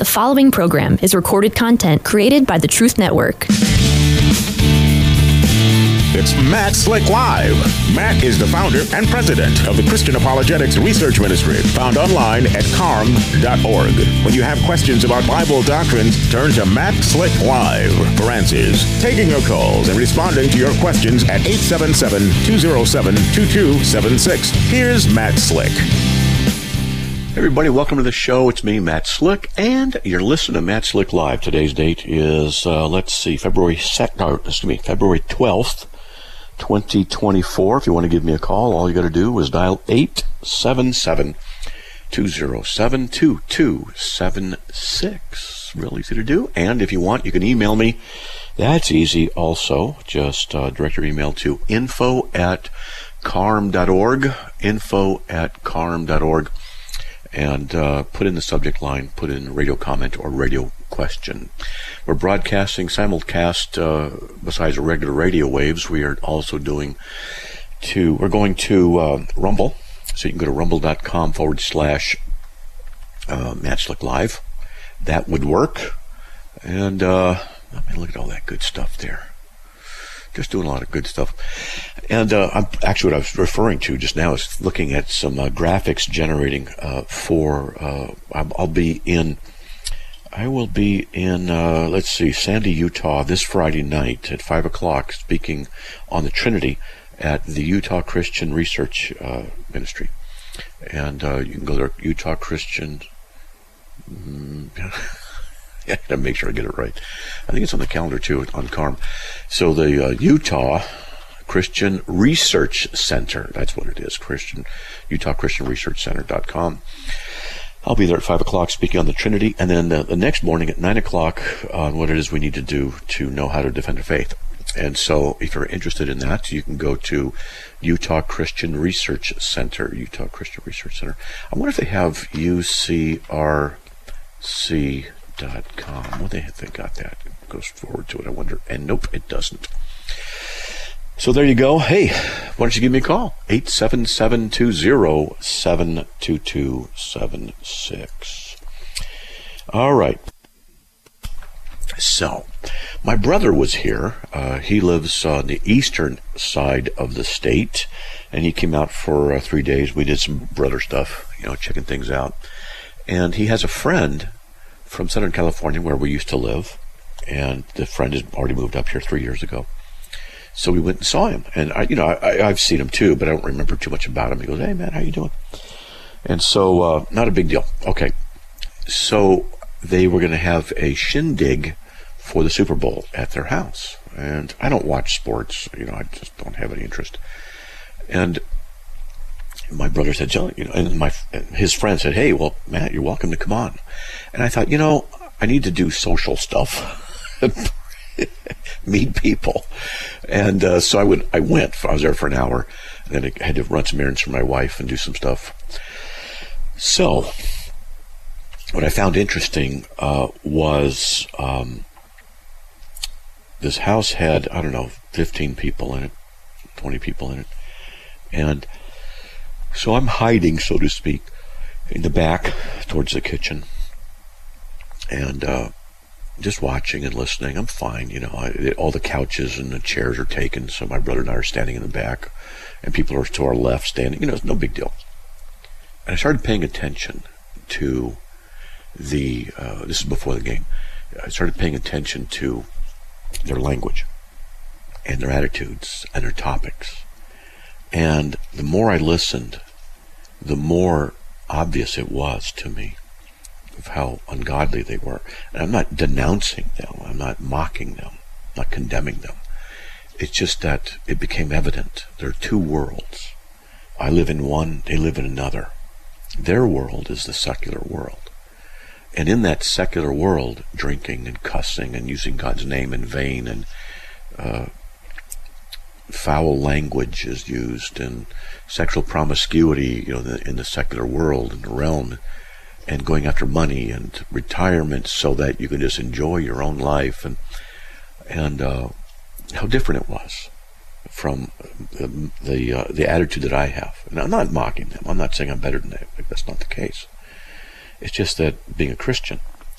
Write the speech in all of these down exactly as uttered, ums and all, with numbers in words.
The following program is recorded content created by the Truth Network. It's Matt Slick Live. Matt is the founder and president of the Christian Apologetics Research Ministry, found online at carm dot org. When you have questions about Bible doctrines, turn to Matt Slick Live for answers. Taking your calls and responding to your questions at eight seven seven, two oh seven, two two seven six. Here's Matt Slick. Hey everybody, welcome to the show. It's me, Matt Slick, and you're listening to Matt Slick Live. Today's date is, uh, let's see, February second, no, excuse me, February twelfth, twenty twenty-four. If you want to give me a call, all you got to do is dial eight seven seven, two oh seven, two two seven six. Real easy to do. And if you want, you can email me. That's easy also. Just uh, direct your email to info at carm dot org, info at carm dot org. And uh, put in the subject line, put in radio comment or radio question. We're broadcasting simulcast, uh, besides regular radio waves. We are also doing to, we're going to uh, Rumble. So you can go to rumble.com forward slash uh, Matt Slick Live. That would work. And uh, I mean, look at all that good stuff there. Just doing a lot of good stuff. And uh, I'm, actually what I was referring to just now is looking at some uh, graphics generating uh, for, uh, I'll, I'll be in, I will be in, uh, let's see, Sandy, Utah this Friday night at five o'clock speaking on the Trinity at the Utah Christian Research uh, Ministry. And uh, you can go there, Utah Christian, mm, I gotta make sure I get it right. I think it's on the calendar too, on Carm. So the uh, Utah Christian Research Center, that's what it is, Christian, Utah Christian Research Center dot com. I'll be there at five o'clock speaking on the Trinity, and then uh, the next morning at nine o'clock on what it is we need to do to know how to defend the faith. And so if you're interested in that, you can go to Utah Christian Research Center, Utah Christian Research Center. I wonder if they have U C R C dot com. Well, they they got that. It goes forward to it, I wonder. And nope, it doesn't. So there you go. Hey, why don't you give me a call? eight seven seven, two oh seven, two two seven six. All right. So, my brother was here. Uh, he lives on the eastern side of the state, and he came out for uh, three days. We did some brother stuff, you know, checking things out. And he has a friend from Southern California where we used to live, and the friend has already moved up here three years ago. So we went and saw him, and I, you know, I, I've seen him too, but I don't remember too much about him. He goes, "Hey man, how you doing?" And so, uh, not a big deal. Okay, so they were going to have a shindig for the Super Bowl at their house, and I don't watch sports. You know, I just don't have any interest. And my brother said, "John," you know, and my his friend said, "Hey, well, Matt, you're welcome to come on." And I thought, you know, I need to do social stuff. Meet people. And uh, so I would I went I was there for an hour, and then I had to run some errands for my wife and do some stuff. So what I found interesting uh, was um, this house had, I don't know, fifteen people in it, twenty people in it. And so I'm hiding, so to speak, in the back towards the kitchen, and uh just watching and listening. I'm fine, you know. I, it, all the couches and the chairs are taken, so my brother and I are standing in the back, and people are to our left standing. You know, it's no big deal. And I started paying attention to the, uh, this is before the game, I started paying attention to their language and their attitudes and their topics. And the more I listened, the more obvious it was to me of how ungodly they were. And I'm not denouncing them, I'm not mocking them, not condemning them. It's just that it became evident there are two worlds. I live in one, they live in another. Their world is the secular world. And in that secular world, drinking and cussing and using God's name in vain, and uh, foul language is used, and sexual promiscuity, you know, the, in the secular world, in the realm, and going after money and retirement so that you can just enjoy your own life, and and uh, how different it was from the the, uh, the attitude that I have. And I'm not mocking them. I'm not saying I'm better than them. That's not the case. It's just that being a Christian,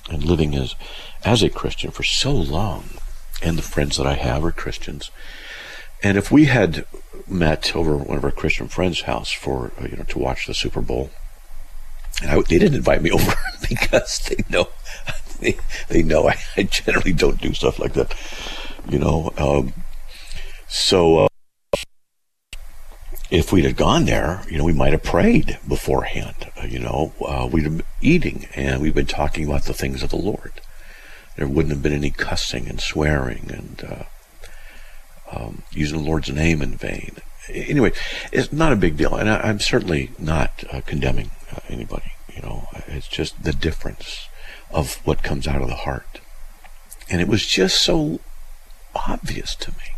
and living as as a Christian for so long, and the friends that I have are Christians. And if we had met over one of our Christian friends' house for uh, you know to watch the Super Bowl, and I, they didn't invite me over because they know they, they know I, I generally don't do stuff like that, you know. Um, so uh, if we'd have gone there, you know, we might have prayed beforehand. Uh, you know, uh, we'd have been eating and we've been talking about the things of the Lord. There wouldn't have been any cussing and swearing and uh, um, using the Lord's name in vain. Anyway, it's not a big deal, and I, I'm certainly not uh, condemning uh, anybody. You know, it's just the difference of what comes out of the heart, and it was just so obvious to me.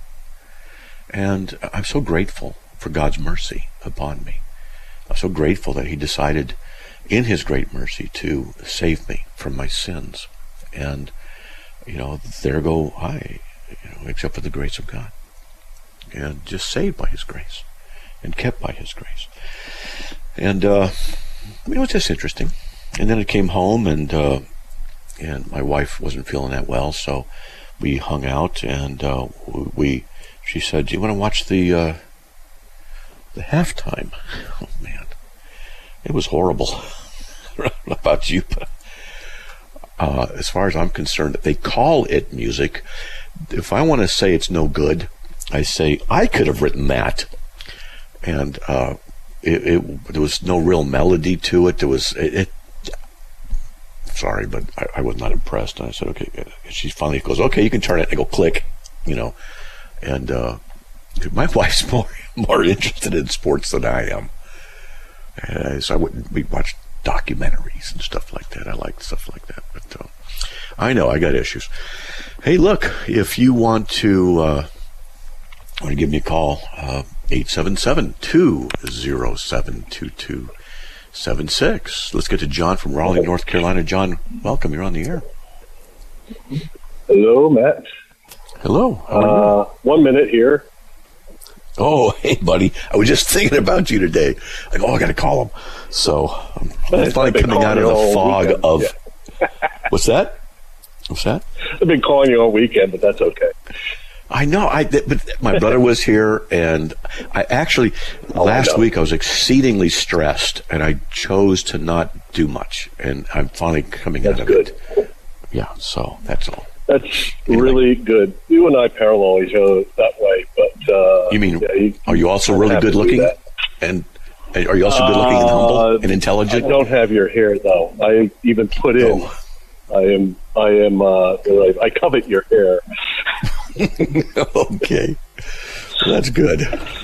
And I'm so grateful for God's mercy upon me. I'm so grateful that He decided, in His great mercy, to save me from my sins. And you know, there go I, you know, except for the grace of God. And just saved by His grace and kept by His grace. And uh, you know, it's just interesting. And then I came home, and uh, and my wife wasn't feeling that well, so we hung out, and uh, we. She said, "Do you want to watch the uh, the halftime?" Oh man, it was horrible. I don't know about you, but uh, as far as I'm concerned, they call it music. If I want to say it's no good, I say I could have written that, and uh, it, it there was no real melody to it. There was it. it sorry, but I, I was not impressed. And I said, "Okay." And she finally goes, "Okay, you can turn it." And I go, "Click," you know. And uh, my wife's more more interested in sports than I am, uh, so I wouldn't we watch documentaries and stuff like that. I like stuff like that, but uh, I know I got issues. Hey, look, if you want to uh, want to give me a call, uh, eight seven seven, two zero seven, two two seven six. Let's get to John from Raleigh, North Carolina. John, welcome. You're on the air. Hello, Matt. Hello. Uh, one minute here. Oh, hey, buddy. I was just thinking about you today. Like, oh, I got to call him. So I'm finally coming out of the fog weekend. of... Yeah. What's that? What's that? I've been calling you all weekend, but that's okay. I know. I But my brother was here, and I actually, oh, last I week I was exceedingly stressed, and I chose to not do much. And I'm finally coming that's out of good. it. Yeah, so that's all. That's really good. You and I parallel each other that way, but uh, you mean? Yeah, you, are you also really good looking? And are you also good looking uh, and humble and intelligent? I don't have your hair though. I even put in. Oh. I am. I am. Uh, I covet your hair. Okay, that's good.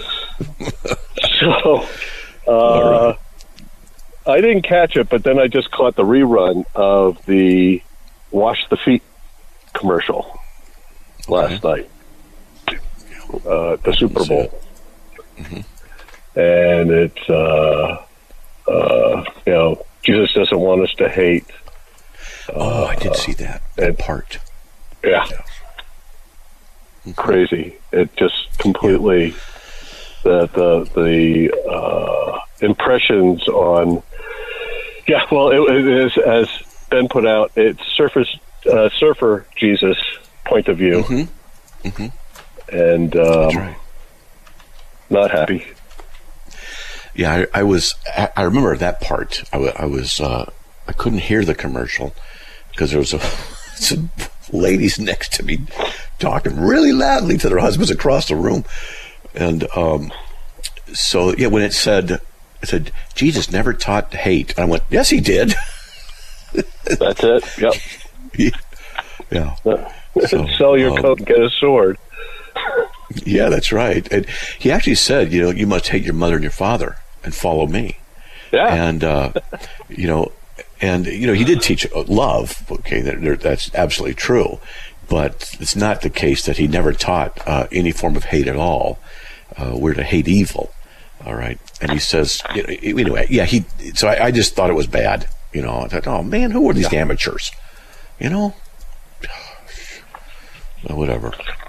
so, uh, right. I didn't catch it, but then I just caught the rerun of the Wash the Feet commercial last okay. night, uh, the Super Bowl, mm-hmm. and it's uh, uh, you know, Jesus doesn't want us to hate. Oh, uh, I did see that, that and, part. Yeah, yeah. Mm-hmm. Crazy. It just completely yeah. the the the uh, impressions on. Yeah, well, it, it is as Ben put out. It surfaced. Uh, surfer Jesus point of view, mm-hmm. Mm-hmm. and um, That's right. not happy. Yeah, I, I was. I remember that part. I, I was. Uh, I couldn't hear the commercial because there was a, some ladies next to me talking really loudly to their husbands across the room, and um, so yeah, when it said, it said Jesus never taught hate, I went, yes, he did. That's it. Yep. Yeah. So, sell your um, coat and get a sword. Yeah, that's right. And he actually said, you know, you must hate your mother and your father and follow me. Yeah. And, uh, you know, and, you know, he did teach love. Okay, that, that's absolutely true. But it's not the case that he never taught uh, any form of hate at all. Uh, we're to hate evil. All right. And he says, you know, anyway, yeah, he, so I, I just thought it was bad. You know, I thought, oh man, who are these yeah. amateurs? You know, whatever.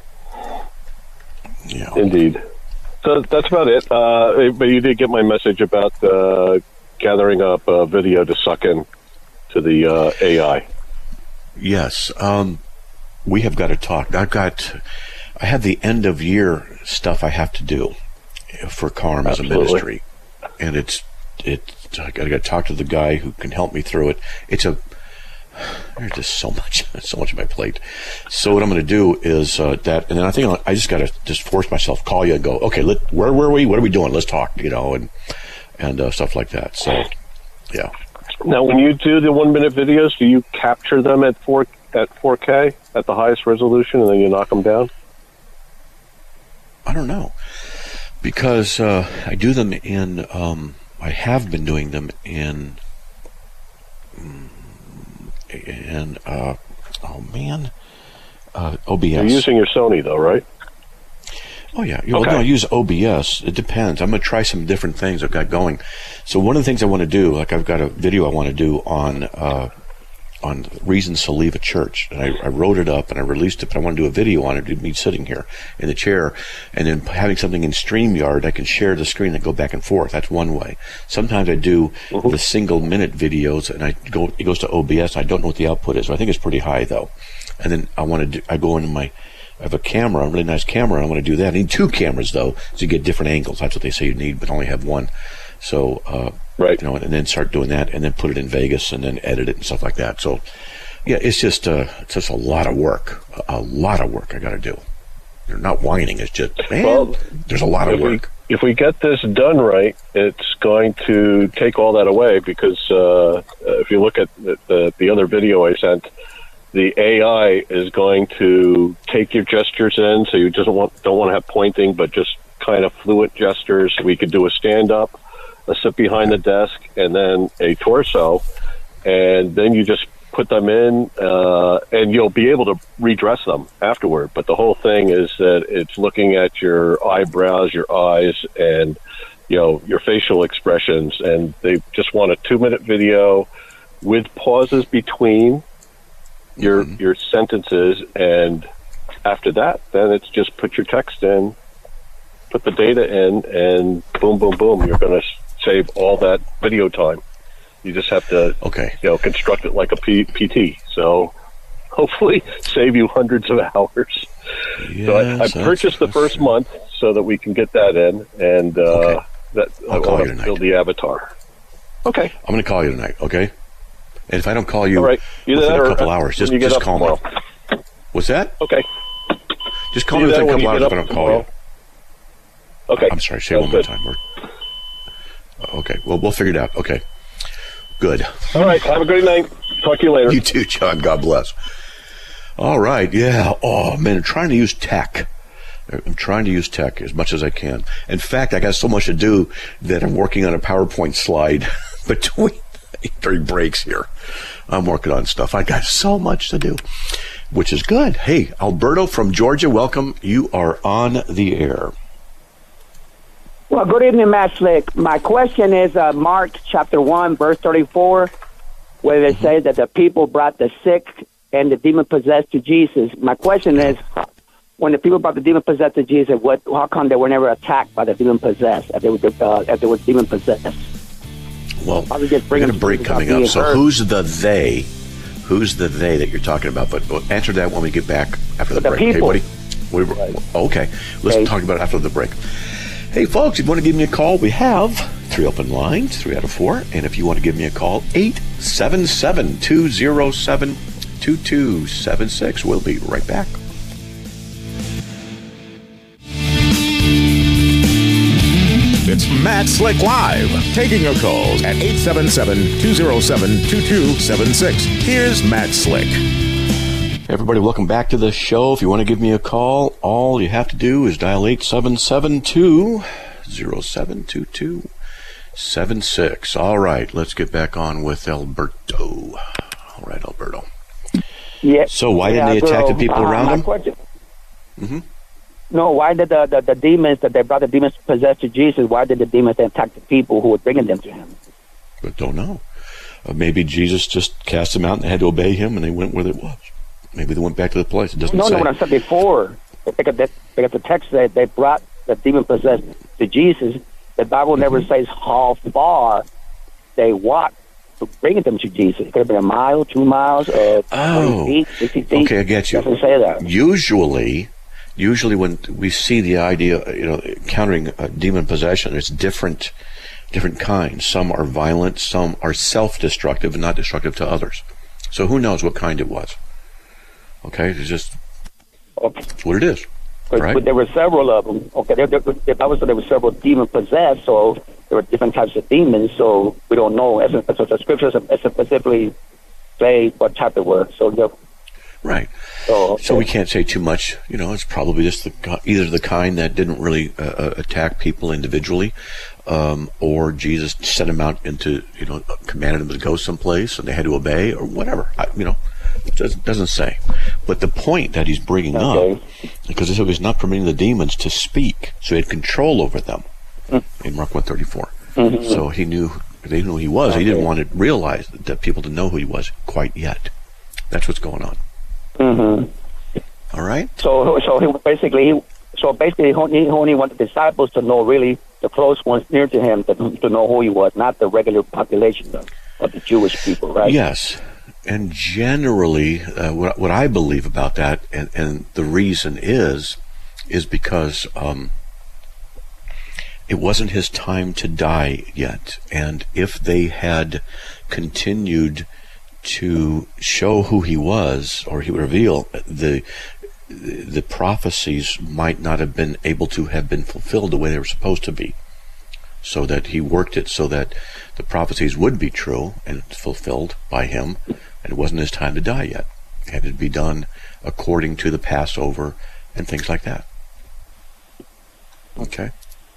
Yeah. Indeed. So that's about it. Uh, but you did get my message about uh, gathering up uh, video to suck in to the uh, A I. Yes. Um, we have got to talk. I've got, I have the end of year stuff I have to do for Carm as a ministry. And it's, it's, I got to talk to the guy who can help me through it. It's a, there's just so much, so much on my plate. So what I'm going to do is uh, that, and then I think I'll, I just got to just force myself, call you and go, okay, let, where were we? What are we doing? Let's talk, you know, and, and uh, stuff like that. So, yeah. Now, when you do the one-minute videos, do you capture them at four at four K at the highest resolution, and then you knock them down? I don't know, because uh, I do them in. Um, I have been doing them in. In uh, oh man, uh, O B S. You're using your Sony though, right? Oh yeah, well, okay. No, I use O B S. It depends. I'm going to try some different things I've got going. So one of the things I want to do, like I've got a video I want to do on uh, on reasons to leave a church, and I, I wrote it up and I released it. But I want to do a video on it. Me sitting here in the chair, and then having something in StreamYard, I can share the screen and go back and forth. That's one way. Sometimes I do mm-hmm. the single minute videos, and I go. It goes to O B S. I don't know what the output is. I think it's pretty high though. And then I want to do. I go into my. I have a camera, a really nice camera, and I want to do that. I need two cameras, though, so you get different angles. That's what they say you need, but only have one. So, uh, right. You know, and then start doing that, and then put it in Vegas, and then edit it and stuff like that. So, yeah, it's just, uh, it's just a lot of work, a, a lot of work I got to do. They're not whining. It's just, man, well, there's a lot of if work. We, if we get this done right, it's going to take all that away because uh, if you look at the, the, the other video I sent, the A I is going to take your gestures in, so you just want, don't want to have pointing, but just kind of fluent gestures. We could do a stand-up, a sit behind the desk, and then a torso, and then you just put them in, uh, and you'll be able to redress them afterward. But the whole thing is that it's looking at your eyebrows, your eyes, and you know your facial expressions, and they just want a two-minute video with pauses between your mm-hmm. your sentences, and after that, then it's just put your text in, put the data in, and boom, boom, boom. You're going to save all that video time. You just have to, okay, you know, construct it like a P- PT. So hopefully, save you hundreds of hours. Yes, so I, I purchased the first month so that we can get that in, and uh, okay. that I'll I call you want to tonight. build the avatar. Okay, I'm going to call you tonight. Okay. And if I don't call you right. within a couple hours, just, just call tomorrow. me. What's that? Okay. Just call me within a couple hours if I don't call tomorrow. you. Okay. I'm sorry, say it one more time. We're, okay, well, we'll figure it out. Okay. Good. All right, have a great night. Talk to you later. You too, John. God bless. All right, yeah. Oh, man, I'm trying to use tech. I'm trying to use tech as much as I can. In fact, I got so much to do that I'm working on a PowerPoint slide between during breaks here. I'm working on stuff. I got so much to do, which is good. Hey, Alberto from Georgia, welcome. You are on the air. Well, good evening, Matt Slick. My question is uh, Mark chapter one, verse thirty-four, where it mm-hmm. says that the people brought the sick and the demon-possessed to Jesus. My question is, when the people brought the demon-possessed to Jesus, what? How come they were never attacked by the demon-possessed if they were, uh, if they were demon-possessed? Well, we got a break coming up. So hurt. who's the they? Who's the they that you're talking about? But we'll answer that when we get back after the, the break. People. Okay, buddy? We, right. Okay. Let's okay. talk about it after the break. Hey, folks, if you want to give me a call, we have three open lines, three out of four. And if you want to give me a call, eight seven seven, two oh seven, two two seven six. We'll be right back. It's Matt Slick Live, taking your calls at eight seven seven, two oh seven, two two seven six. Here's Matt Slick. Hey everybody, welcome back to the show. If you want to give me a call, all you have to do is dial eight seven seven, two oh seven, two two seven six. All right, let's get back on with Alberto. All right, Alberto. Yeah. So why yeah, didn't they attack so, the people uh, around them? Question, Mm-hmm. No, why did the, the, the demons that they brought the demons possessed to Jesus, why did the demons attack the people who were bringing them to him? But don't know. Uh, maybe Jesus just cast them out and they had to obey him and they went where it was. Maybe they went back to the place. It doesn't no, say. No, what I said before, because the, because the text said they brought the demon possessed to Jesus, the Bible never mm-hmm. says how far they walked bringing them to Jesus? It could have been a mile, two miles, uh, oh. twenty feet, sixty feet. Okay, I get you. It doesn't say that. Usually, usually when we see the idea, you know, countering uh, demon possession, there's different, different kinds. Some are violent, some are self-destructive and not destructive to others. So who knows what kind it was? Okay, it's just Okay. it's what it is. But, Right. but there were several of them. Okay, there, there, there, obviously there were several demon possessed, so there were different types of demons. So we don't know. As, a, as a, the scriptures specifically say what type it was. So yeah. Right. So, okay. So we can't say too much. You know, it's probably just the either the kind that didn't really uh, attack people individually, um, or Jesus sent them out into, you know, commanded them to go someplace and they had to obey, or whatever. I, you know, it doesn't, doesn't say. But the point that he's bringing Okay. up, because he was not permitting the demons to speak, so he had control over them mm-hmm. in Mark one thirty-four. Mm-hmm. So he knew they knew who he was. Okay. He didn't want to realize that people to know who he was quite yet. That's what's going on. Mm-hmm. All right. So, so he basically, he, so basically, he only, he only wanted the disciples to know, really, the close ones near to him, to, to know who he was, not the regular population of, of the Jewish people, right? Yes, and generally, uh, what what I believe about that, and, and the reason is, is because um, it wasn't his time to die yet, and if they had continued to show who he was, or he would reveal, the the prophecies might not have been able to have been fulfilled the way they were supposed to be. So that he worked it so that the prophecies would be true and fulfilled by him, and it wasn't his time to die yet. It had to be done according to the Passover and things like that. Okay.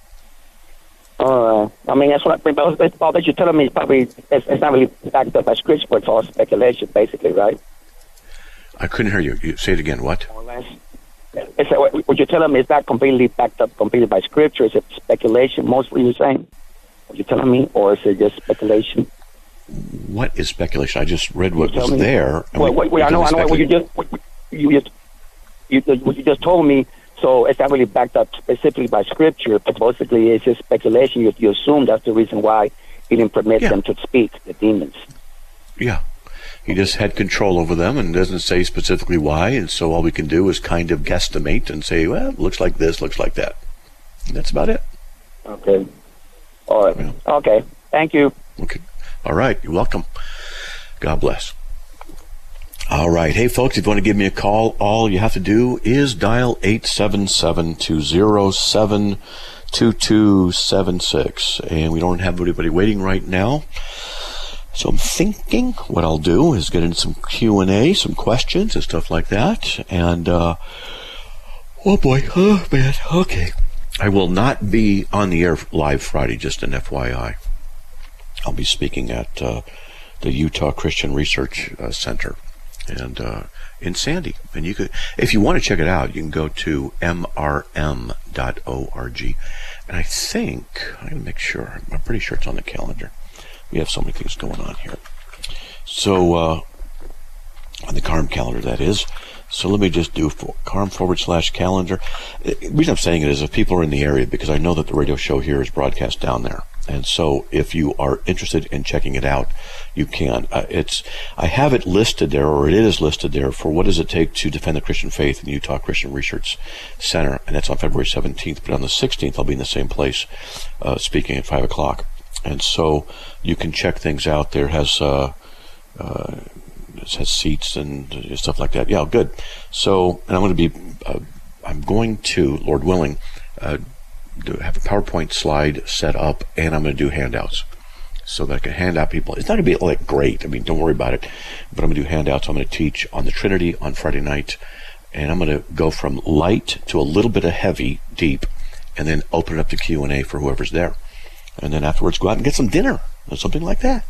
Uh, I mean, that's what I, all that you're telling me is probably, it's, it's not really backed up by scripture, but it's all speculation, basically, right? I couldn't hear you. you say it again. What? More or less. It's, uh, what you're telling me is not completely backed up completely by scripture. Is it speculation, mostly you're saying? What you're telling me? Or is it just speculation? What is speculation? I just read what was me? there. Well, wait, wait, I know, I know what you just, what you just, you, what you just told me. So it's not really backed up specifically by scripture, but basically it's just speculation. You, you assume that's the reason why he didn't permit yeah. them to speak, the demons. Yeah. He just had control over them and doesn't say specifically why, and so all we can do is kind of guesstimate and say, well, it looks like this, looks like that. And that's about it. Okay. All right. Yeah. Okay. Thank you. Okay. All right. You're welcome. God bless. All right. Hey, folks, if you want to give me a call, all you have to do is dial eight seven seven, two zero seven, two two seven six. And we don't have anybody waiting right now. So I'm thinking what I'll do is get into some Q and A, some questions and stuff like that. And, uh, oh boy, oh man, okay. I will not be on the air live Friday, just an F Y I. I'll be speaking at uh, the Utah Christian Research uh, Center. And uh, in Sandy, and you could, if you want to check it out, you can go to m r m dot org. And I think I'm gonna make sure. I'm pretty sure it's on the calendar. We have so many things going on here. So uh, on the C A R M calendar, that is. So let me just do for, C A R M forward slash calendar. The reason I'm saying it is if people are in the area, because I know that the radio show here is broadcast down there. And so if you are interested in checking it out, you can. Uh, it's I have it listed there, or it is listed there, for what does it take to defend the Christian faith in the Utah Christian Research Center. And that's on February seventeenth. But on the sixteenth, I'll be in the same place uh, speaking at five o'clock. And so you can check things out. There has uh, uh, it has seats and stuff like that. Yeah, good. So, and I'm going to be, uh, I'm going to, Lord willing, uh, do have a PowerPoint slide set up, and I'm going to do handouts so that I can hand out people. It's not going to be like great. I mean, don't worry about it. But I'm going to do handouts. I'm going to teach on the Trinity on Friday night, and I'm going to go from light to a little bit of heavy, deep, and then open it up to Q and A for whoever's there. And then afterwards, go out and get some dinner or something like that.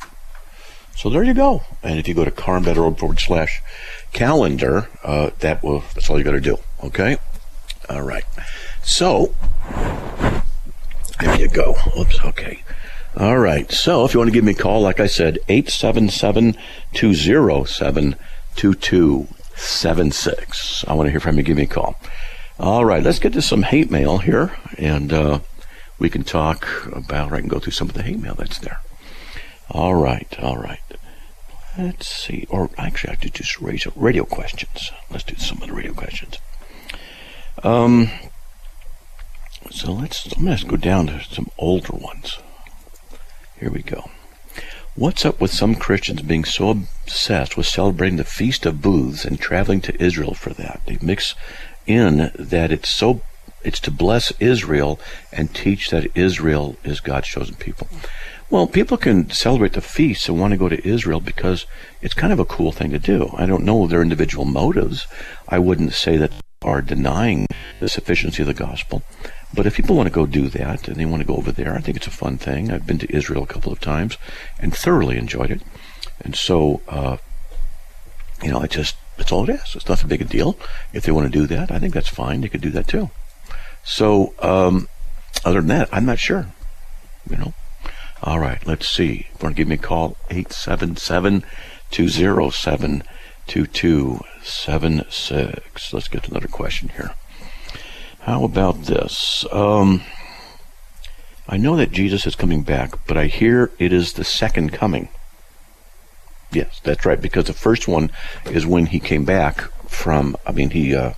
So there you go. And if you go to carm.org forward slash calendar, uh, that will, that's all you got to do. Okay? All right. So, there you go. Oops, okay. All right. So, if you want to give me a call, like I said, eight seven seven, two zero seven, two two seven six. I want to hear from you. Give me a call. All right. Let's get to some hate mail here. And, uh, we can talk about, or I can go through some of the hate mail that's there. All right, all right. Let's see. Or actually, I have to do some radio, radio questions. Let's do some of the radio questions. Um. So let's, I'm going to go down to some older ones. Here we go. What's up with some Christians being so obsessed with celebrating the Feast of Booths and traveling to Israel for that? They mix in that it's so it's to bless Israel and teach that Israel is God's chosen people. Well, people can celebrate the feasts and want to go to Israel because it's kind of a cool thing to do. I don't know their individual motives. I wouldn't say that they are denying the sufficiency of the gospel. But if people want to go do that and they want to go over there, I think it's a fun thing. I've been to Israel a couple of times and thoroughly enjoyed it. And so, uh, you know, I just, that's all it is. It's not a big a deal. If they want to do that, I think that's fine. They could do that too. So, um, other than that, I'm not sure, you know. All right, let's see. If you want to give me a call, eight seven seven, two zero seven, two two seven six. Let's get to another question here. How about this? Um, I know that Jesus is coming back, but I hear it is the second coming. Yes, that's right, because the first one is when he came back from, I mean, he, uh,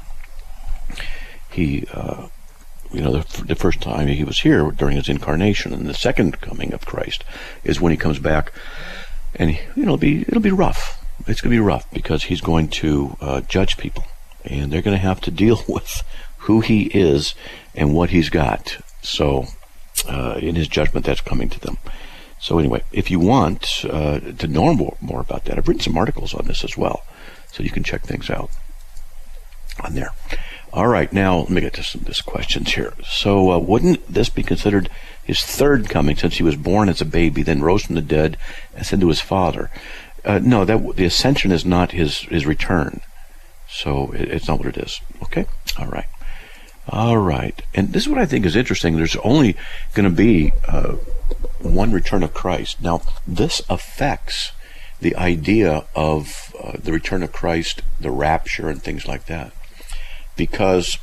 he, uh, you know, the, the first time he was here during his incarnation, and the second coming of Christ is when he comes back, and, he, you know, it'll be, it'll be rough. It's going to be rough because he's going to uh, judge people, and they're going to have to deal with who he is and what he's got. So, uh, in his judgment, that's coming to them. So anyway, if you want uh, to know more, more about that, I've written some articles on this as well, so you can check things out on there. All right, now let me get to some of these questions here. So, uh, wouldn't this be considered his third coming, since he was born as a baby, then rose from the dead, and ascended to his Father? Uh, no, that the ascension is not his his return. So it, it's not what it is. Okay, all right. All right, and this is what I think is interesting. There's only going to be uh, one return of Christ. Now, this affects the idea of uh, the return of Christ, the rapture, and things like that. Because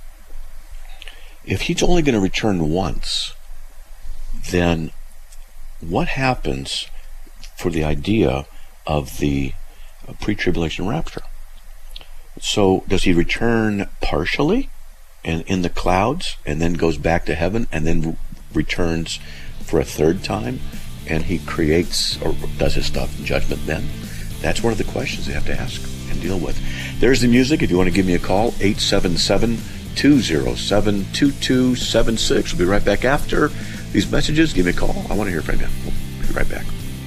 if he's only going to return once, then what happens for the idea of the uh, pre-tribulation rapture? So does he return partially and in the clouds, and then goes back to heaven, and then re- returns for a third time, and he creates or does his stuff in judgment then? That's one of the questions they have to ask and deal with. There's the music. If you want to give me a call, eight seven seven, two zero seven, two two seven six. We'll be right back after these messages. Give me a call. I want to hear from you. We'll be right back.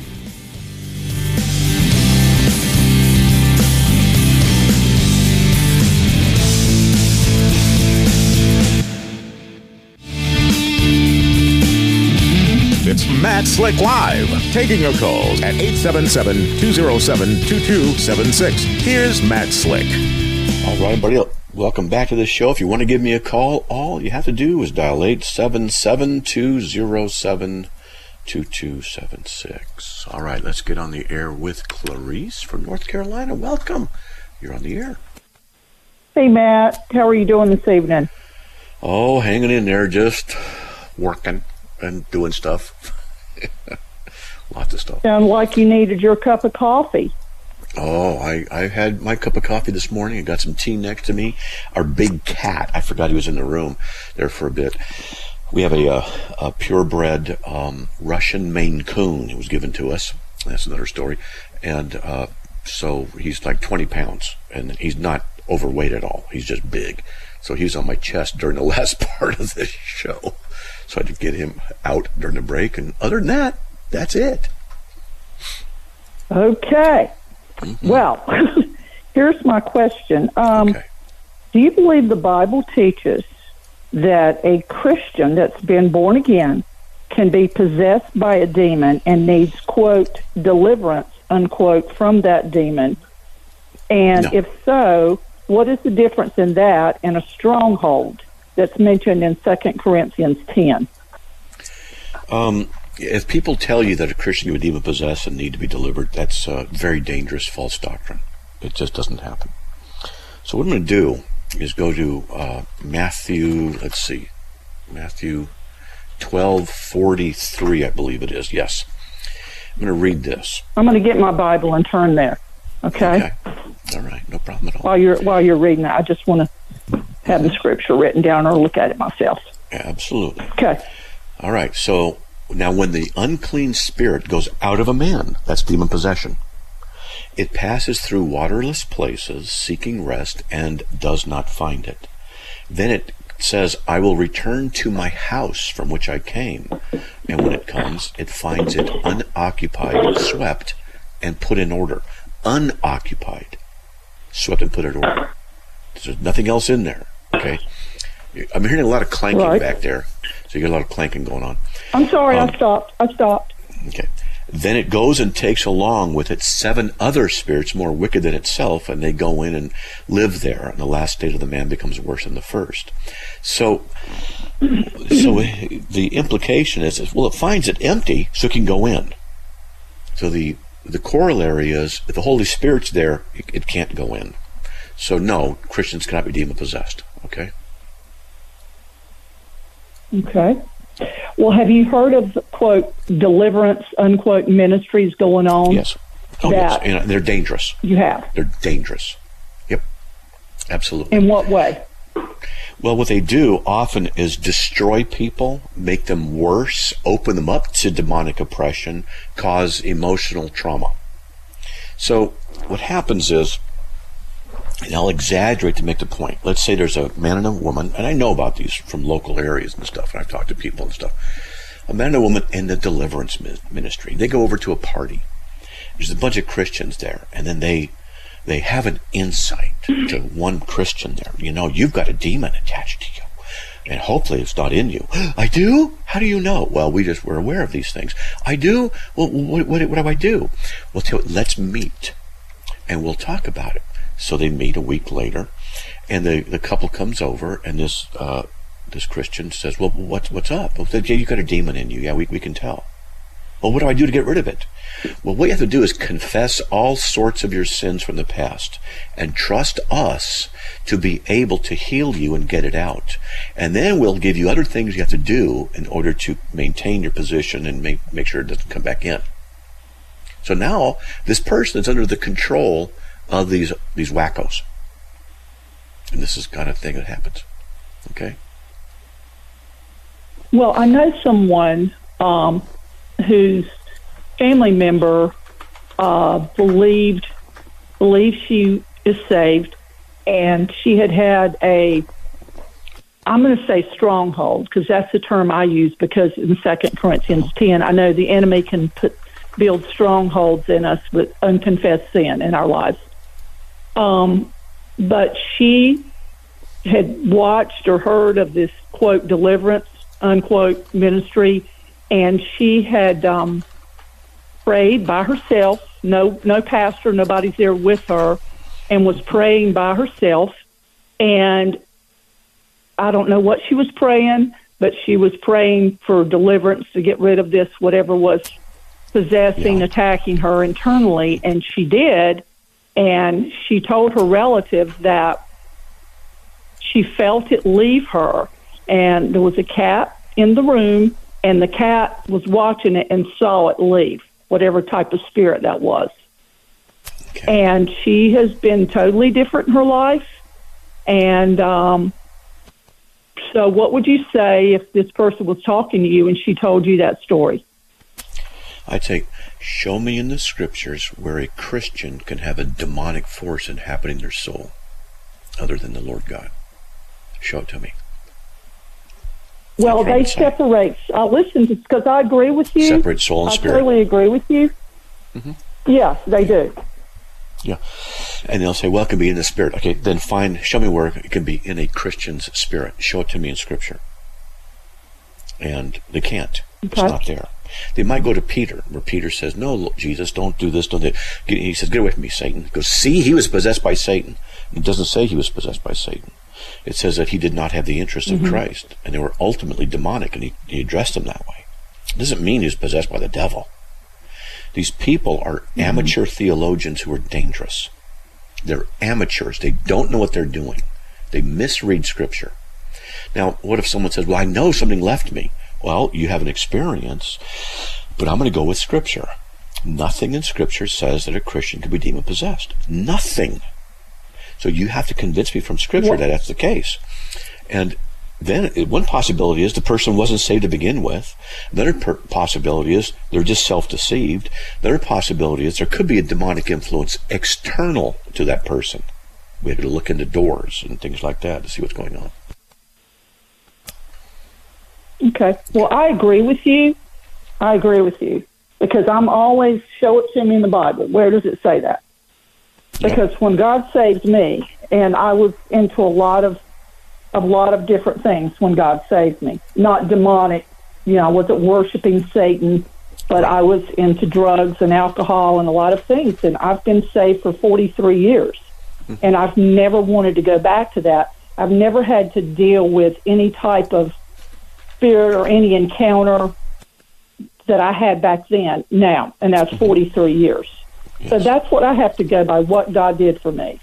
It's Matt Slick Live, taking your calls at eight seven seven, two zero seven, two two seven six. Here's Matt Slick. All right, everybody, welcome back to the show. If you want to give me a call, all you have to do is dial eight seven seven, two zero seven, two two seven six. All right, let's get on the air with Clarice from North Carolina. Welcome. You're on the air. Hey, Matt. How are you doing this evening? Oh, hanging in there, just working and doing stuff. Lots of stuff. Sound like you needed your cup of coffee. Oh, I, I had my cup of coffee this morning. I got some tea next to me. Our big cat, I forgot he was in the room there for a bit. We have a, a, a purebred um, Russian Maine Coon. It was given to us. That's another story. And uh, so he's like twenty pounds, and he's not overweight at all. He's just big. So he's on my chest during the last part of this show. So I had to get him out during the break. And other than that, that's it. Okay. Mm-hmm. Well, here's my question. Um, okay. Do you believe the Bible teaches that a Christian that's been born again can be possessed by a demon and needs, quote, deliverance, unquote, from that demon? And no. if so, what is the difference in that and a stronghold that's mentioned in Second Corinthians ten? Um, if people tell you that a Christian would demon possess and need to be delivered, that's a very dangerous false doctrine. It just doesn't happen. So what I'm going to do is go to uh, Matthew, let's see, Matthew twelve forty-three, I believe it is, yes. I'm going to read this. I'm going to get my Bible and turn there. Okay. Okay. All right. No problem at all. While you're while you're reading that, I just want to have the scripture written down or look at it myself. Absolutely. Okay. All right. So now, when the unclean spirit goes out of a man, that's demon possession. It passes through waterless places, seeking rest, and does not find it. Then it says, I will return to my house from which I came. And when it comes, it finds it unoccupied, swept, and put in order. Unoccupied, swept and put in order. There's nothing else in there. Okay? I'm hearing a lot of clanking right. back there. So you got a lot of clanking going on. I'm sorry, um, I stopped. I stopped. Okay. Then it goes and takes along with it seven other spirits more wicked than itself, and they go in and live there, and the last state of the man becomes worse than the first. So, so the implication is, is, well, it finds it empty, so it can go in. So the the corollary is, if the Holy Spirit's there, it, it can't go in. So no, Christians cannot be demon-possessed, okay? Okay. Well, have you heard of, quote, deliverance, unquote, ministries going on? Yes. Oh, yes. And they're dangerous. You have? They're dangerous. Yep. Absolutely. In what way? Well, what they do often is destroy people, make them worse, open them up to demonic oppression, cause emotional trauma. So what happens is, and I'll exaggerate to make the point. Let's say there's a man and a woman, and I know about these from local areas and stuff, and I've talked to people and stuff. A man and a woman in the deliverance ministry. They go over to a party. There's a bunch of Christians there, and then they they have an insight to one Christian there. You know, you've got a demon attached to you, and hopefully it's not in you. I do? How do you know? Well, we just we're aware of these things. I do? Well, what, what, what do I do? Well, tell, let's meet, and we'll talk about it. So they meet a week later, and the, the couple comes over, and this uh, this Christian says, well, what's what's up? Well, yeah, you got a demon in you. Yeah, we we can tell. Well, what do I do to get rid of it? Well, what you have to do is confess all sorts of your sins from the past and trust us to be able to heal you and get it out. And then we'll give you other things you have to do in order to maintain your position and make, make sure it doesn't come back in. So now this person is under the control of these these wackos. And this is the kind of thing that happens. Okay? Well, I know someone um, whose family member uh, believed believed she is saved, and she had had a, I'm going to say stronghold, because that's the term I use, because in Second Corinthians ten, I know the enemy can put build strongholds in us with unconfessed sin in our lives. Um, but she had watched or heard of this, quote, deliverance, unquote, ministry, and she had um, prayed by herself, no no pastor, nobody's there with her, and was praying by herself. And I don't know what she was praying, but she was praying for deliverance to get rid of this, whatever was possessing, yeah. attacking her internally, and she did. And she told her relative that she felt it leave her, and there was a cat in the room, and the cat was watching it and saw it leave, whatever type of spirit that was. Okay. And she has been totally different in her life. And um, so what would you say if this person was talking to you and she told you that story? I'd say, show me in the scriptures where a Christian can have a demonic force inhabiting their soul other than the Lord God. Show it to me. Well, they separate. Uh, listen, because I agree with you. Separate soul and spirit. I totally agree with you. Mm-hmm. Yes, they do. Yeah. And they'll say, well, it can be in the spirit. Okay, then find, show me where it can be in a Christian's spirit. Show it to me in Scripture. And they can't. Okay. It's not there. They might go to Peter, where Peter says, no, Jesus, don't do this, don't do that. He says, get away from me, Satan. He goes, see, he was possessed by Satan. It doesn't say he was possessed by Satan. It says that he did not have the interest of mm-hmm. Christ, and they were ultimately demonic, and he, he addressed them that way. It doesn't mean he was possessed by the devil. These people are mm-hmm. amateur theologians who are dangerous. They're amateurs. They don't know what they're doing. They misread Scripture. Now, what if someone says, well, I know something left me. Well, you have an experience, but I'm going to go with Scripture. Nothing in Scripture says that a Christian can be demon-possessed. Nothing. So you have to convince me from Scripture what? that that's the case. And then one possibility is the person wasn't saved to begin with. Another per- possibility is they're just self-deceived. Another possibility is there could be a demonic influence external to that person. We have to look into doors and things like that to see what's going on. Okay. Well, I agree with you. I agree with you. Because I'm always, show it to me in the Bible. Where does it say that? Because yeah. when God saved me, and I was into a lot of a lot of different things when God saved me. Not demonic, you know, I wasn't worshiping Satan, but I was into drugs and alcohol and a lot of things. And I've been saved for forty-three years. Mm-hmm. And I've never wanted to go back to that. I've never had to deal with any type of spirit or any encounter that I had back then now, and that's forty-three years. Yes. So that's what I have to go by, what God did for me.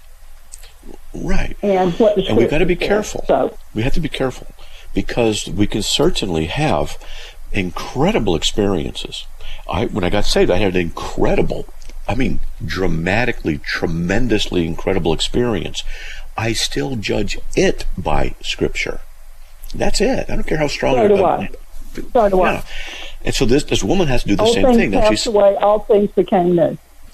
Right. And what the And we've got to be says. careful. So. We have to be careful because we can certainly have incredible experiences. I when I got saved, I had an incredible, I mean, dramatically, tremendously incredible experience. I still judge it by Scripture. That's it. I don't care how strong So it is. do I. So do I. Yeah. And so this this woman has to do the all same things thing. Now passed she's away, all things became new.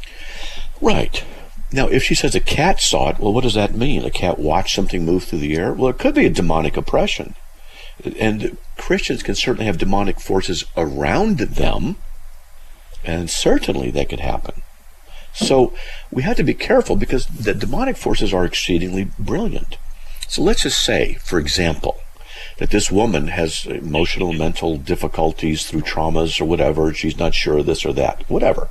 right. Now, if she says a cat saw it, well, what does that mean? A cat watched something move through the air? Well, it could be a demonic oppression. And Christians can certainly have demonic forces around them, and certainly that could happen. So we have to be careful because the demonic forces are exceedingly brilliant. So let's just say, for example, that this woman has emotional and mental difficulties through traumas or whatever. She's not sure of this or that, whatever.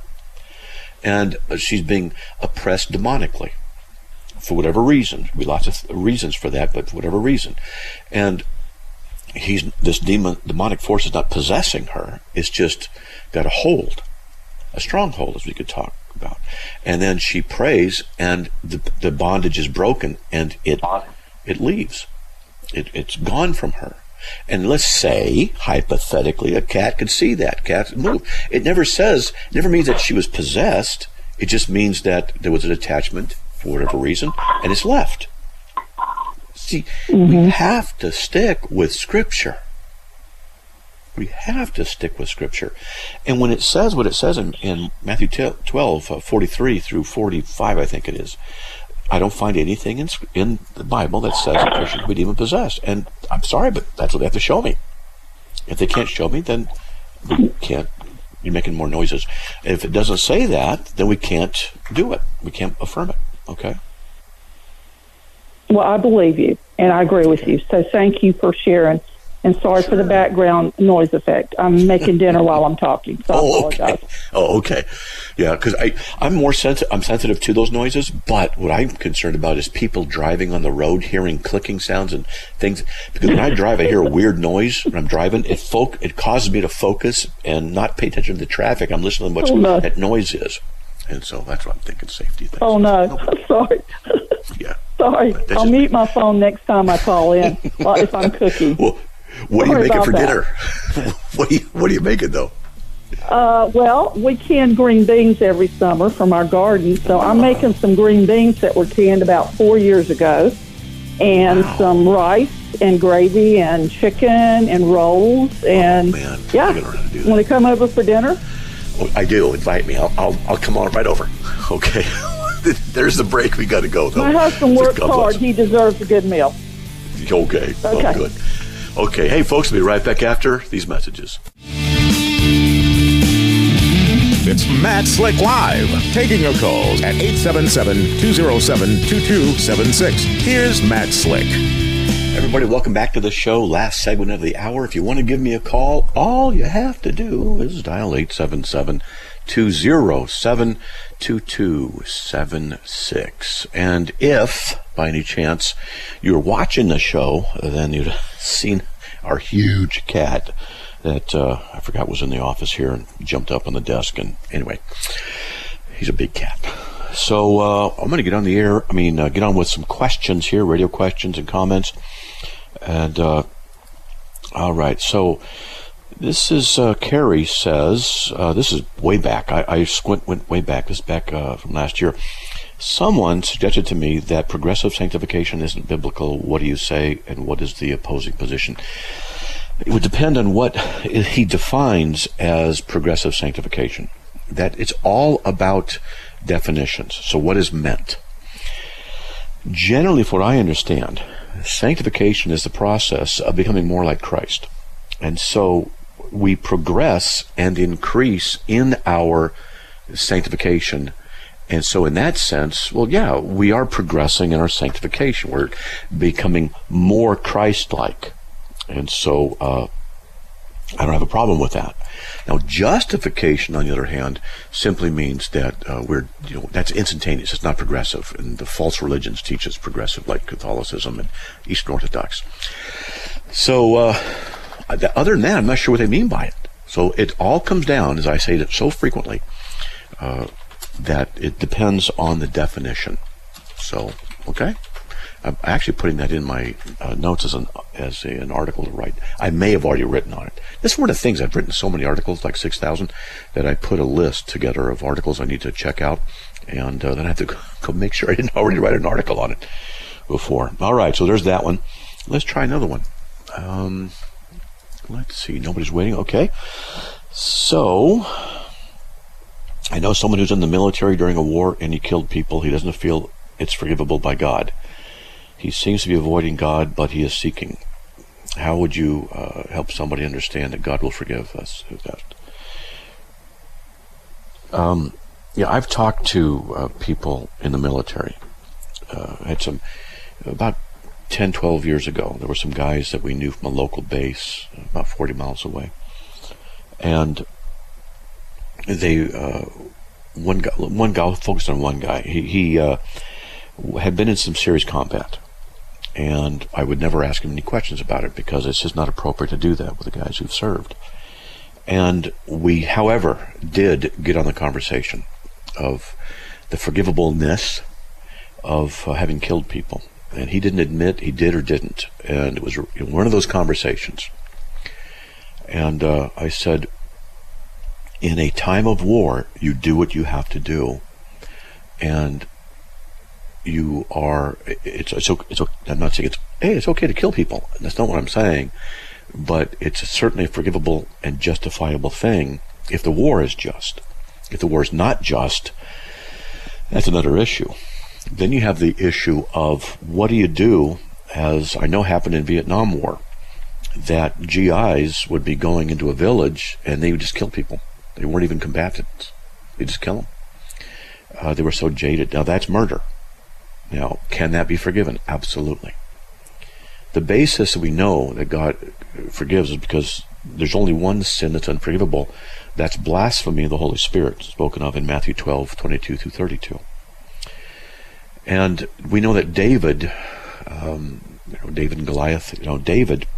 And she's being oppressed demonically for whatever reason. There'll be lots of th- reasons for that, but for whatever reason. And he's this demon, demonic force is not possessing her. It's just got a hold, a stronghold, as we could talk about. And then she prays, and the, the bondage is broken, and it it leaves. It, it's gone from her. And let's say, hypothetically, a cat could see that cat move. It never says, never means that she was possessed. It just means that there was an attachment for whatever reason, and it's left. See, mm-hmm. we have to stick with Scripture. We have to stick with Scripture. And when it says what it says in, in Matthew twelve, uh, forty-three through forty-five, I think it is, I don't find anything in in the Bible that says a Christian can be demon-possessed. And I'm sorry, but that's what they have to show me. If they can't show me, then we can't. You're making more noises. If it doesn't say that, then we can't do it. We can't affirm it. Okay? Well, I believe you, and I agree with you. So thank you for sharing. And sorry sure. for the background noise effect. I'm making dinner while I'm talking, so oh, I apologize. Okay. Oh, okay. Yeah, because I I'm more sensitive. I'm sensitive to those noises. But what I'm concerned about is people driving on the road, hearing clicking sounds and things. Because when I drive, I hear a weird noise when I'm driving. It folk it causes me to focus and not pay attention to the traffic. I'm listening to what oh, no. that noise is, and so that's what I'm thinking. Safety things. Oh no! I'm sorry. Yeah. Sorry. I'll just... mute my phone next time I call in if I'm cooking. Well, what Sorry are you making for that. dinner? what, are you, what are you making, though? Uh, well, we can green beans every summer from our garden, so I'm making some green beans that were canned about four years ago, and wow. some rice and gravy and chicken and rolls. And oh, man. yeah, I gotta learn how to do that. Want to come over for dinner? Oh, I do. Invite me. I'll, I'll, I'll come on right over. Okay. There's the break. We got to go, though. My husband works hard. He deserves a good meal. Okay. Okay. Well, good. Okay. Hey, folks, we'll be right back after these messages. It's Matt Slick Live, taking your calls at eight seven seven, two oh seven, two two seven six. Here's Matt Slick. Everybody, welcome back to the show. Last segment of the hour. If you want to give me a call, all you have to do is dial eight seven seven, two oh seven, two two seven six. And if, by any chance, you're watching the show, then you'd have seen our huge cat that uh, I forgot was in the office here and jumped up on the desk. And anyway, he's a big cat. So uh, I'm going to get on the air. I mean, uh, get on with some questions here, radio questions and comments. And uh, all right, so This is, uh, Carrie says, uh, this is way back. I, I squint, went way back. This is back uh, from last year. Someone suggested to me that progressive sanctification isn't biblical. What do you say, and what is the opposing position? It would depend on what he defines as progressive sanctification. That it's all about definitions. So what is meant? Generally, from what I understand, sanctification is the process of becoming more like Christ. And so we progress and increase in our sanctification. And so in that sense, well, yeah, we are progressing in our sanctification. We're becoming more Christ-like. And so uh, I don't have a problem with that. Now, justification, on the other hand, simply means that uh, we're, you know, that's instantaneous. It's not progressive. And the false religions teach us progressive, like Catholicism and Eastern Orthodox. So, uh, other than that, I'm not sure what they mean by it. So it all comes down, as I say it so frequently, uh, that it depends on the definition. So, okay? I'm actually putting that in my uh, notes as an as a, an article to write. I may have already written on it. This is one of the things. I've written so many articles, like six thousand, that I put a list together of articles I need to check out, and uh, then I have to go make sure I didn't already write an article on it before. All right, so there's that one. Let's try another one. Um... Let's see. Nobody's waiting. Okay. So, I know someone who's in the military during a war and he killed people. He doesn't feel it's forgivable by God. He seems to be avoiding God, but he is seeking. How would you uh, help somebody understand that God will forgive us? Um, yeah, I've talked to uh, people in the military. Uh, I had some, about ten, twelve years ago, there were some guys that we knew from a local base about forty miles away. And they, uh, one guy, one guy, focused on one guy, he, he uh, had been in some serious combat. And I would never ask him any questions about it because it's just not appropriate to do that with the guys who've served. And we, however, did get on the conversation of the forgivableness of uh, having killed people. And he didn't admit he did or didn't. And it was one of those conversations. And uh, I said, in a time of war, you do what you have to do. And you are, it's, it's, it's, I'm not saying it's, hey, it's okay to kill people. That's not what I'm saying. But it's certainly a forgivable and justifiable thing if the war is just. If the war is not just, that's another issue. Then you have the issue of what do you do, as I know happened in Vietnam War, that G Is would be going into a village and they would just kill people. They weren't even combatants. They just kill them. Uh, they were so jaded. Now that's murder. Now, can that be forgiven? Absolutely. The basis that we know that God forgives is because there's only one sin that's unforgivable. That's blasphemy of the Holy Spirit, spoken of in Matthew twelve, twenty-two through thirty-two. And we know that David, um, you know, David and Goliath, you know, David,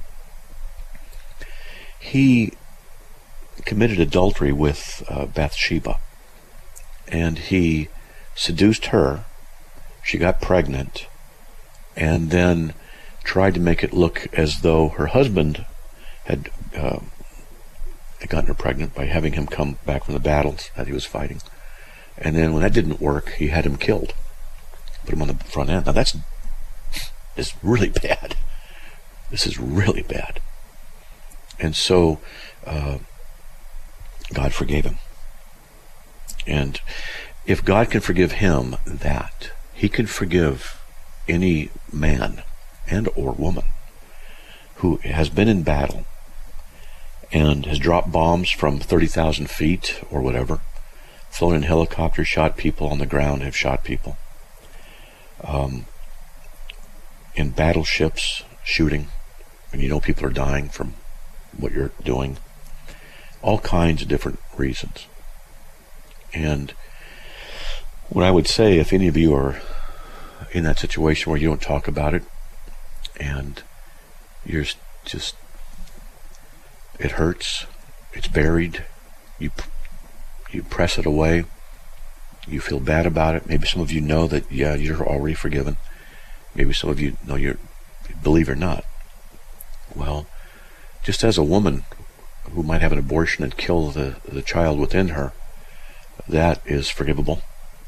he committed adultery with uh, Bathsheba. And he seduced her. She got pregnant. And then tried to make it look as though her husband had, uh, had gotten her pregnant by having him come back from the battles that he was fighting. And then when that didn't work, he had him killed. Put him on the front end. Now that's is really bad. This is really bad. And so uh, God forgave him. And if God can forgive him that, he can forgive any man and or woman who has been in battle and has dropped bombs from thirty thousand feet or whatever, flown in helicopters, shot people on the ground, have shot people. Um, in battleships, shooting, and you know people are dying from what you're doing. All kinds of different reasons. And what I would say, if any of you are in that situation where you don't talk about it, and you're just, it hurts, it's buried, you you press it away, you feel bad about it. Maybe some of you know that, yeah, you're already forgiven. Maybe some of you know you're, believe or not. Well, just as a woman who might have an abortion and kill the, the child within her, that is forgivable.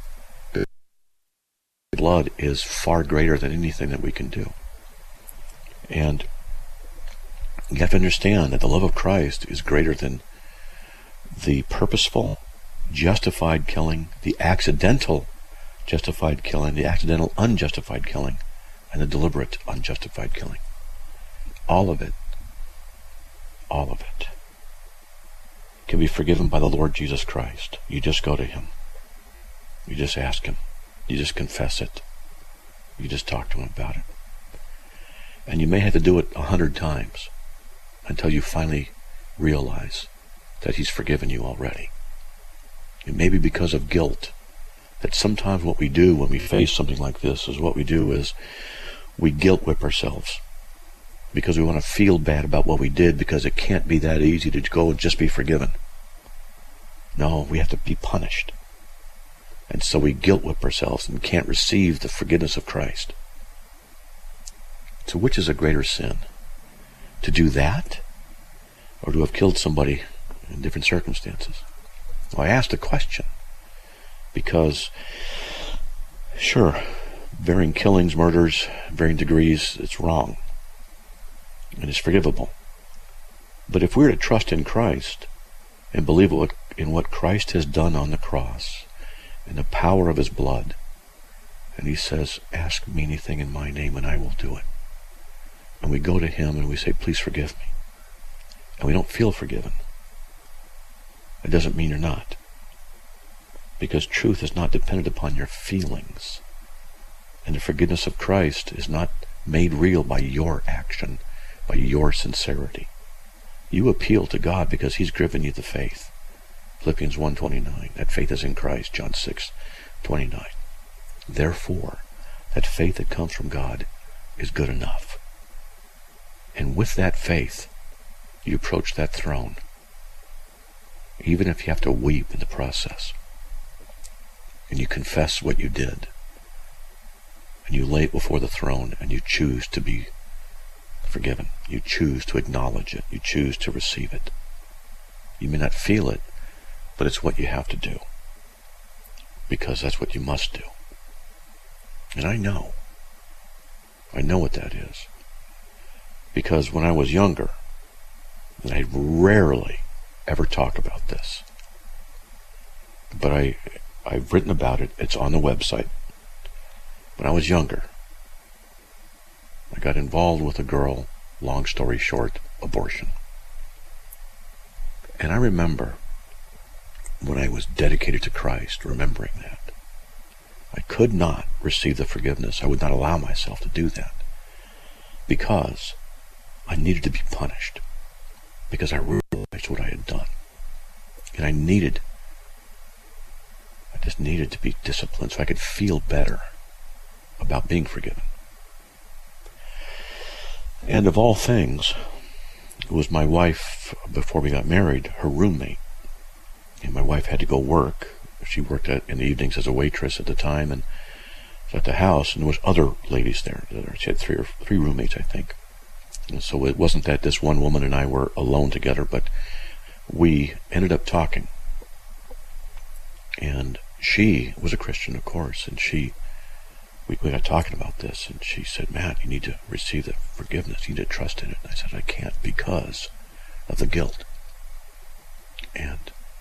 Blood is far greater than anything that we can do. And you have to understand that the love of Christ is greater than the purposeful, justified killing, the accidental justified killing, the accidental unjustified killing, and the deliberate unjustified killing. All of it, all of it can be forgiven by the Lord Jesus Christ. You just go to Him. You just ask Him. You just confess it. You just talk to Him about it. And you may have to do it a hundred times until you finally realize that He's forgiven you already. It may be because of guilt that sometimes what we do when we face something like this is what we do is we guilt whip ourselves because we want to feel bad about what we did, because it can't be that easy to go and just be forgiven. No, we have to be punished. And so we guilt whip ourselves and can't receive the forgiveness of Christ. So which is a greater sin? To do that, or to have killed somebody in different circumstances? Well, I asked a question because, sure, varying killings, murders, varying degrees, it's wrong. And it's forgivable. But if we're to trust in Christ and believe what, in what Christ has done on the cross, and the power of His blood, and He says, ask me anything in my name and I will do it. And we go to Him and we say, please forgive me. And we don't feel forgiven. It doesn't mean you're not. Because truth is not dependent upon your feelings. And the forgiveness of Christ is not made real by your action, by your sincerity. You appeal to God because He's given you the faith. Philippians one twenty-nine, that faith is in Christ, John six twenty-nine. Therefore, that faith that comes from God is good enough. And with that faith, you approach that throne, even if you have to weep in the process. And you confess what you did. And you lay it before the throne, and you choose to be forgiven. You choose to acknowledge it. You choose to receive it. You may not feel it, but it's what you have to do, because that's what you must do. And I know. I know what that is. Because when I was younger, and I rarely ever talk about this, but I, I've written about it. It's on the website. When I was younger, I got involved with a girl, long story short, abortion. And I remember when I was dedicated to Christ, remembering that. I could not receive the forgiveness. I would not allow myself to do that because I needed to be punished, because I realized what I had done. And I needed, I just needed to be disciplined so I could feel better about being forgiven. And of all things, it was my wife, before we got married, her roommate. And my wife had to go work. She worked at, in the evenings as a waitress at the time, and was at the house, and there was other ladies there. She had three or three roommates, I think. And so it wasn't that this one woman and I were alone together, but we ended up talking. And she was a Christian, of course, and she, we, we got talking about this, and she said, Matt, you need to receive the forgiveness. You need to trust in it. And I said, I can't because of the guilt. And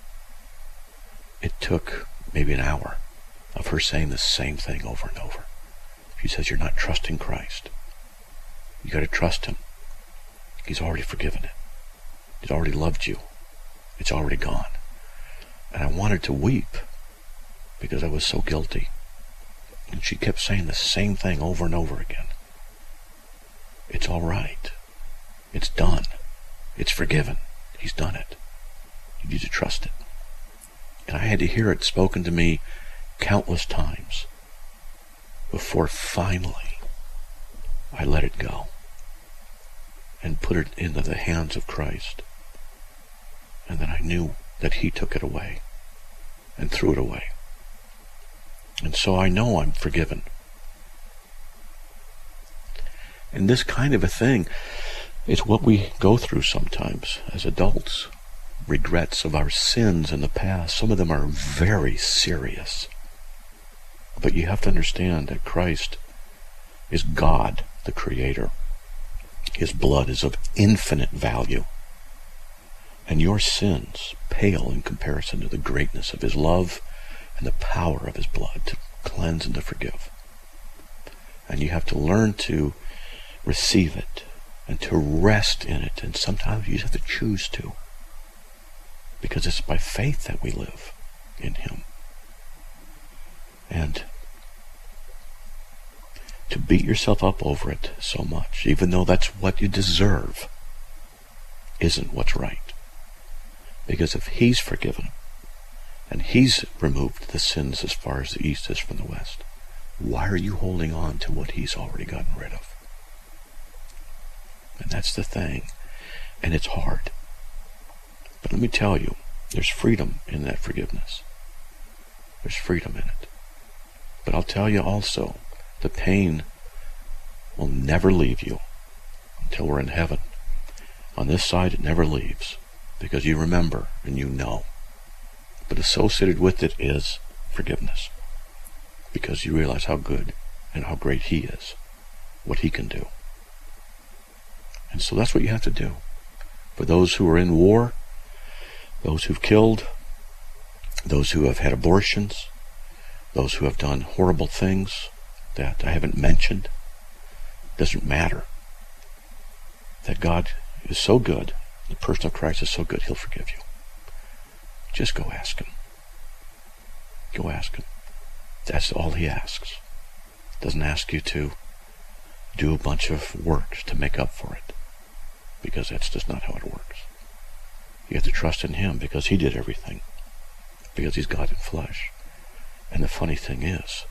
it took maybe an hour of her saying the same thing over and over. She says, you're not trusting Christ. You got to trust Him. He's already forgiven it. He's already loved you. It's already gone. And I wanted to weep because I was so guilty. And she kept saying the same thing over and over again. It's all right. It's done. It's forgiven. He's done it. You need to trust it. And I had to hear it spoken to me countless times before finally I let it go and put it into the hands of Christ. And then I knew that He took it away and threw it away. And so I know I'm forgiven. And this kind of a thing, It's what we go through sometimes as adults. Regrets of our sins in the past. Some of them are very serious. But you have to understand that Christ is God, the Creator. His blood is of infinite value. And your sins pale in comparison to the greatness of His love and the power of His blood to cleanse and to forgive. And you have to learn to receive it and to rest in it. And sometimes you have to choose to. Because it's by faith that we live in Him. And to beat yourself up over it so much, even though that's what you deserve, isn't what's right. Because if He's forgiven, and He's removed the sins as far as the east is from the west, why are you holding on to what He's already gotten rid of? And that's the thing. And it's hard. But let me tell you, there's freedom in that forgiveness. There's freedom in it. But I'll tell you also, the pain will never leave you until we're in heaven. On this side, it never leaves, because you remember and you know. But associated with it is forgiveness, because you realize how good and how great He is, what He can do. And so that's what you have to do. For those who are in war, those who've killed, those who have had abortions, those who have done horrible things that I haven't mentioned, doesn't matter. That God is so good, the person of Christ is so good, He'll forgive you. Just go ask Him. Go ask Him. That's all He asks. Doesn't ask you to do a bunch of work to make up for it, because that's just not how it works. You have to trust in Him because He did everything, because He's God in flesh. And the funny thing is,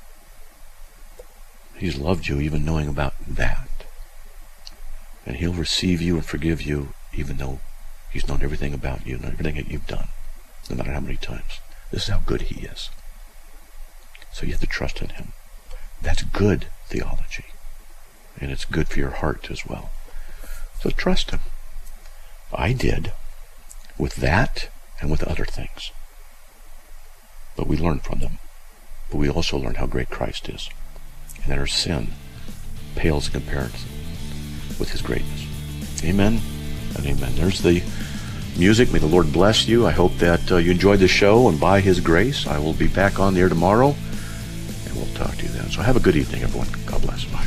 He's loved you even knowing about that. And He'll receive you and forgive you even though He's known everything about you and everything that you've done, no matter how many times. This is how good He is. So you have to trust in Him. That's good theology. And it's good for your heart as well. So trust Him. I did, with that and with other things. But we learn from them. But we also learn how great Christ is, and that our sin pales in comparison with His greatness. Amen and amen. There's the music. May the Lord bless you. I hope that uh, you enjoyed the show, and by His grace, I will be back on the air tomorrow, and we'll talk to you then. So have a good evening, everyone. God bless. Bye.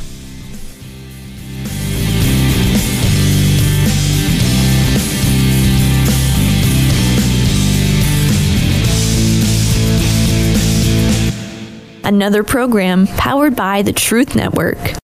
Another program powered by the Truth Network.